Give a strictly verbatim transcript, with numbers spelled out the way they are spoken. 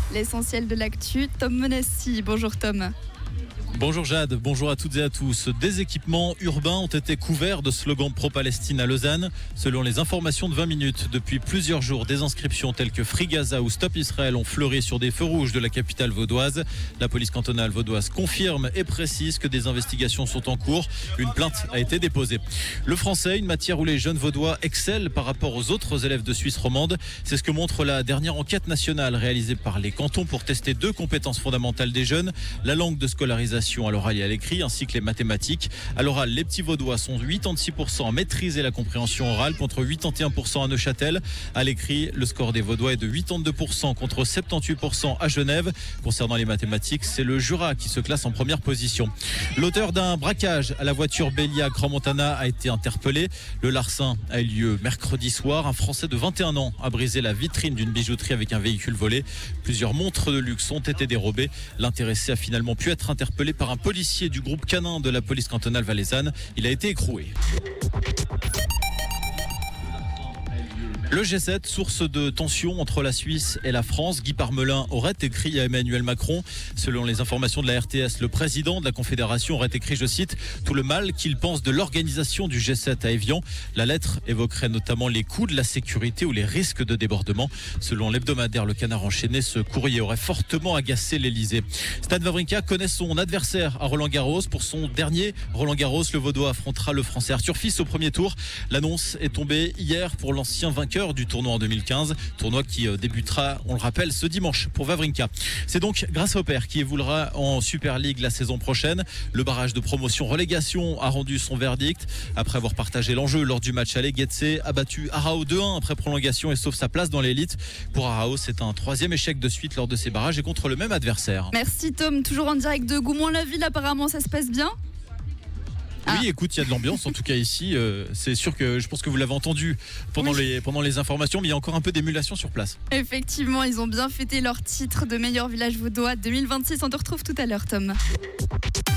L'essentiel de l'actu, Tom Monassi. Bonjour Tom. Bonjour Jade, bonjour à toutes et à tous. Des équipements urbains ont été couverts de slogans pro-Palestine à Lausanne. Selon les informations de vingt minutes, depuis plusieurs jours, des inscriptions telles que Free Gaza ou Stop Israël ont fleuri sur des feux rouges de la capitale vaudoise. La police cantonale vaudoise confirme et précise que des investigations sont en cours. Une plainte a été déposée. Le français, une matière où les jeunes vaudois excellent par rapport aux autres élèves de Suisse romande. C'est ce que montre la dernière enquête nationale réalisée par les cantons pour tester deux compétences fondamentales des jeunes, la langue de scolarisation à l'oral et à l'écrit, ainsi que les mathématiques. À l'oral, les petits vaudois sont quatre-vingt-seize pour cent à maîtriser la compréhension orale contre quatre-vingt-onze pour cent à Neuchâtel. À l'écrit, le score des vaudois est de quatre-vingt-douze pour cent contre soixante-dix-huit pour cent à Genève. Concernant les mathématiques, c'est le Jura qui se classe en première position. L'auteur d'un braquage à la voiture Bélia Grand Montana a été interpellé. Le larcin a eu lieu mercredi soir. Un Français de vingt et un ans a brisé la vitrine d'une bijouterie avec un véhicule volé. Plusieurs montres de luxe ont été dérobées. L'intéressé a finalement pu être interpellé par un policier du groupe canin de la police cantonale valaisanne. Il a été écroué. Le G sept, source de tension entre la Suisse et la France. Guy Parmelin aurait écrit à Emmanuel Macron. Selon les informations de la R T S, le président de la Confédération aurait écrit, je cite, « tout le mal qu'il pense de l'organisation du G sept à Évian ». La lettre évoquerait notamment les coûts de la sécurité ou les risques de débordement. Selon l'hebdomadaire Le Canard enchaîné, ce courrier aurait fortement agacé l'Elysée. Stan Wawrinka connaît son adversaire à Roland-Garros. Pour son dernier Roland-Garros, le Vaudois affrontera le Français Arthur Fils au premier tour. L'annonce est tombée hier pour l'ancien vainqueur du tournoi en deux mille quinze, tournoi qui débutera, on le rappelle, ce dimanche pour Wawrinka. C'est donc grâce au père qui évoluera en Super League la saison prochaine. Le barrage de promotion-relégation a rendu son verdict. Après avoir partagé l'enjeu lors du match aller, Getse a battu Arao deux un après prolongation et sauve sa place dans l'élite. Pour Arao, c'est un troisième échec de suite lors de ces barrages et contre le même adversaire. Merci Tom, toujours en direct de Goumont-la-Ville, apparemment ça se passe bien. Oui, ah. écoute, il y a de l'ambiance en tout cas ici. Euh, c'est sûr que je pense que vous l'avez entendu pendant, oui. les, pendant les informations, mais il y a encore un peu d'émulation sur place. Effectivement, ils ont bien fêté leur titre de meilleur village vaudois deux mille vingt-six. On te retrouve tout à l'heure, Tom.